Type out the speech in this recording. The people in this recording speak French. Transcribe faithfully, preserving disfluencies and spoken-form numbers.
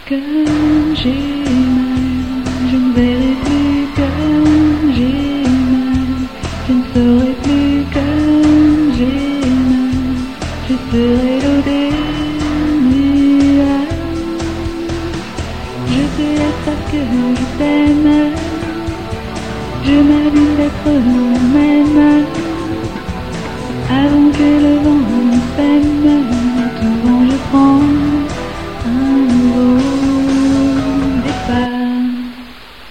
Comme j'ai mal, je ne verrai plus comme j'ai mal, je ne saurai plus comme j'ai mal, je serai l'eau des nuages. Je te laisse parce que je t'aime, je m'abîme d'être même, avant que le